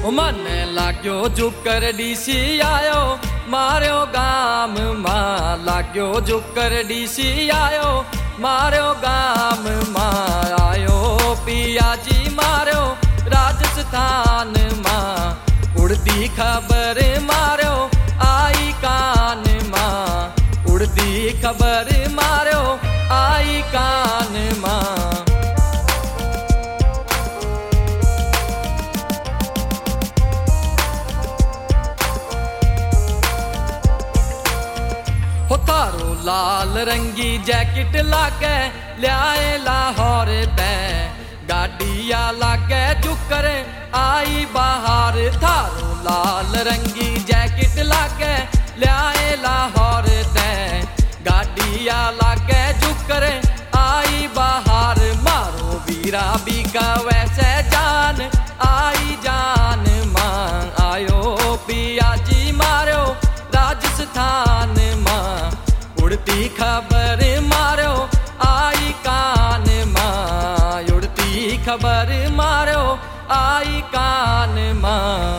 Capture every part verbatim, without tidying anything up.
मन लाग्यो Zucker DC आयो मार्यो गाम मां लाग्यो जुकर डीसी आयो मार्यो गाम मां आयो पिया जी मार्यो राजस्थान मां उड़दी खबर मार्यो आई कान मां उड़दी खबर मार्यो आई कान मां थारो लाल रंगी जैकेट लागे लियाए लाहौर ते गाड़िया लागे जुकर आई बाहर थारो लाल रंगी जैकेट लागे लियाए लाहौर ते गाड़िया लागे जुकर आई बाहर मारो वीरा भी का वैसे जान आई जान मां आयो पिया जी मारो राजस्थान मां उड़ती खबर मारो आई कान मां उड़ती खबर मारो आई कान मां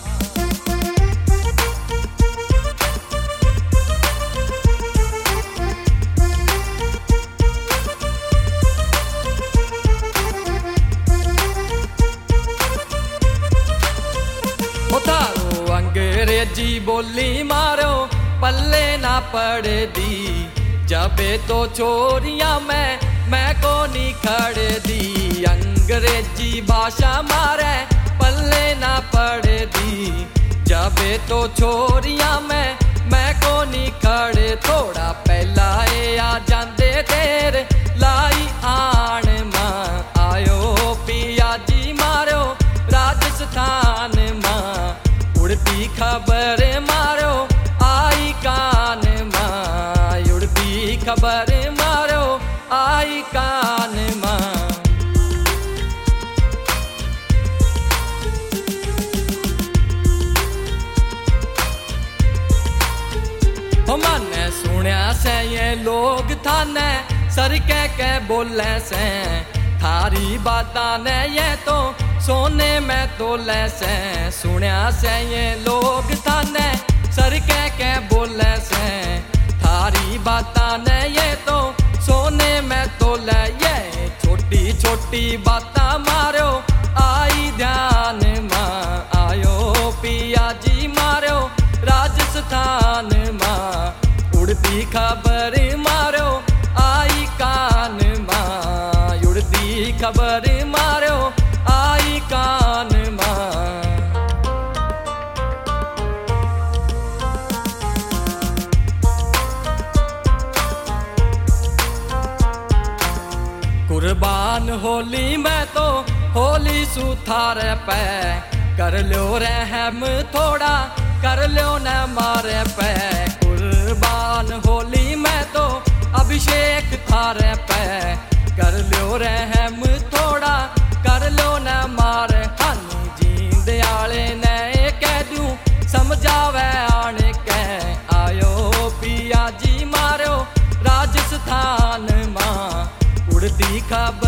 थारो अंग्रेजी बोली मारो पल्ले ना पड़ दी जबे तो छोरियां मैं मैं को नहीं खड़ दी अंग्रेजी भाषा मारे पल्ले ना पड़ दी जबे तो छोरियां मैं मैं को नहीं खड़ थोड़ा पहला ए आ जांदे देर लाई आन मां आयो पिया जी मारो राजस्थान मां उड़ती खबर मारो आई कान मां उड़ती खबर मारो आई कान मां मैंने सुनिया से ये लोग थाने सर के के बोले से थारी बाता ने ये तो सोने में तोले से सुनिया से ये लोग थाने सर के के बोले से थारी बाता ने ये तो सोने में तोले ये छोटी छोटी बाता मारो आई ध्यान मां आयो पिया जी मारो राजस्थान मां उड़ती खबर मारो आई कान मां उड़ती खबर मारो आई कान मां कुर्बान होली में तो होली सुथार पे कर लो रहम थोड़ा कर लो न मारे पे कुर्बान होली में तो अभिषेक थारे पे कर लो रहम थोड़ा कर लो न मारे हानी जींद आले ने कह दूं समझावे आन के आयो पिया जी मारो राजस्थान मां उड़ती खबर